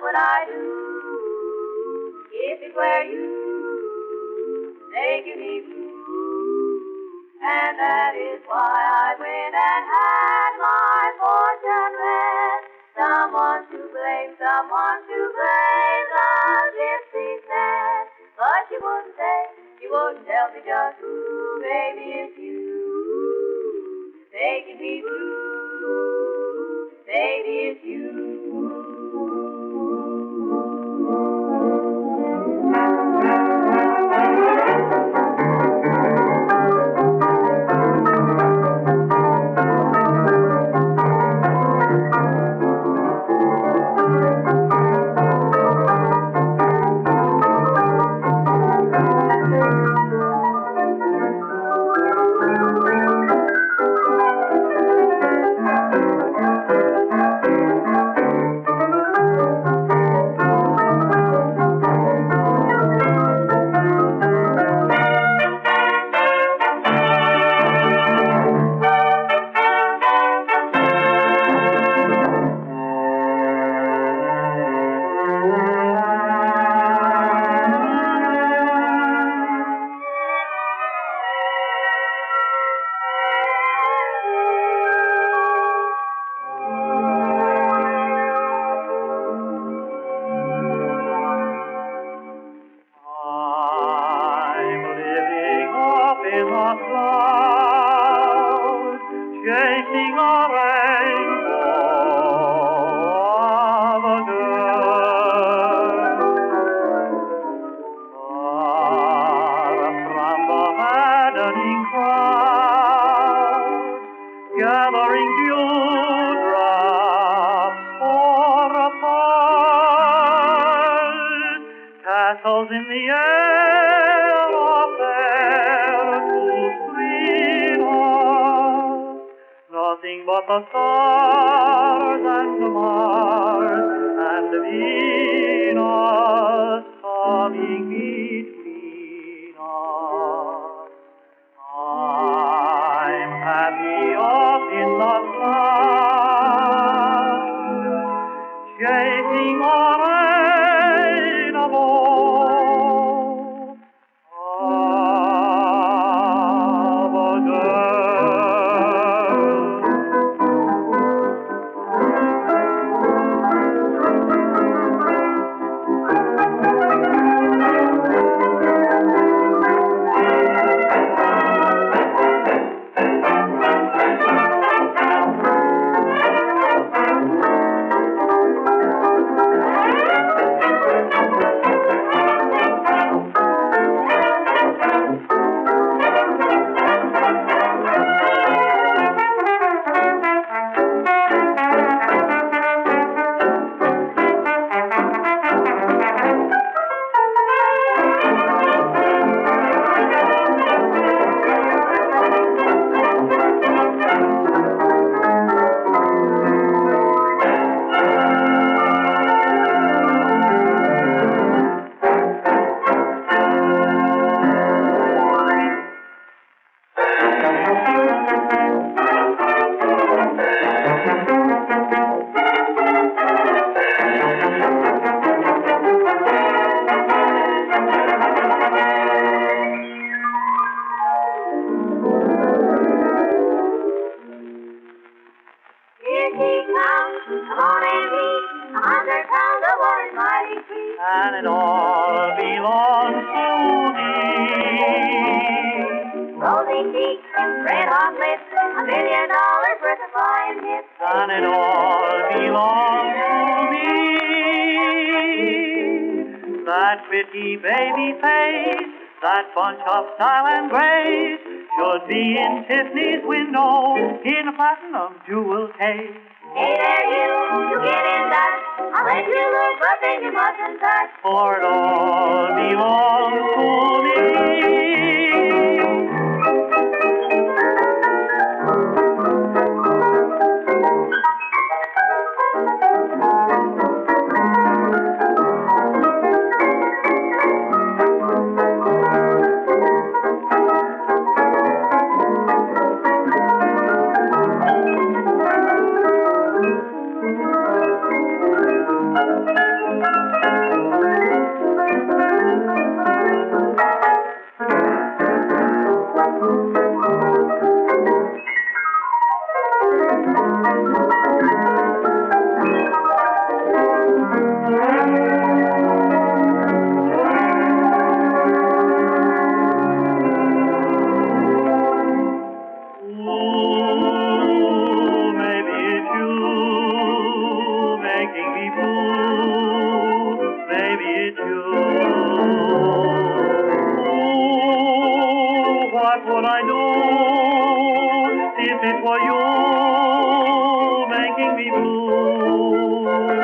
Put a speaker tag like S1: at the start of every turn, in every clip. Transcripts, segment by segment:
S1: what I do. If it were you, making me blue. And that is why I went and had my fortune read. Someone to blame, the gypsy said. But she wouldn't say, she wouldn't tell me just who. Maybe it's you, making me blue. Maybe it's you.
S2: Chasing a rainbow of a girl, far from the maddening crowd, gathering dewdrops for a pearl. Castles in the air are fair to screen us. Nothing but the stars and Mars and Venus coming between us. I'm happy up in the clouds, chasing a rainbow of a girl. And it all belongs to me.
S1: Rosy cheeks and red-hot lips, $1 million worth of fine hits.
S2: And it all belongs to me. That pretty baby face, that bunch of style and grace, should be in Tiffany's window in a platinum jewel case.
S1: Hey there, you get in that. I'll let you look, but then you mustn't touch.
S2: For it all belongs to me. I do if it were you making me blue?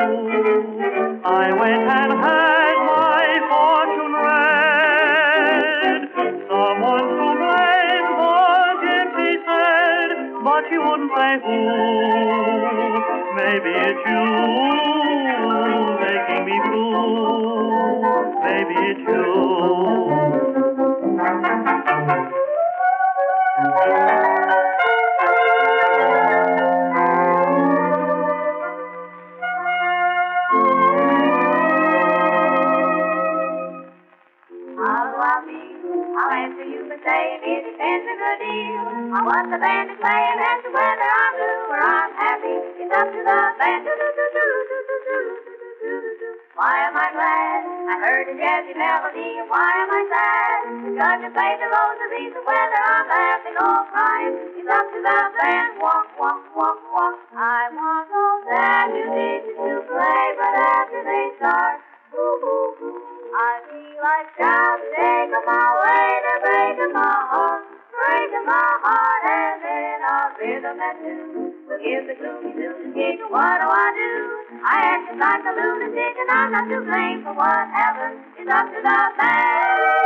S2: I went and had my fortune read. Someone to blame was it, she said, but she wouldn't say who. Maybe it's you making me blue. Maybe it's you.
S1: I'll answer you by saying it depends a good deal on what the band is playing as to whether I'm blue or I'm happy. It's up to the band. Why am I glad I heard a jazzy melody, and why am I sad because you played the rosary? So whether I'm laughing or crying, it's up to the band. Walk, walk, walk, walk. I want all that musicians to play, but after they start, boo, boo, boo, I feel like shouting, taking my way to breaking my heart, and then I'll rhythm and tune. Will give the gloomy blues a kick, and what do? I act just like a lunatic, and I'm not to blame for what happens. It's up to the band.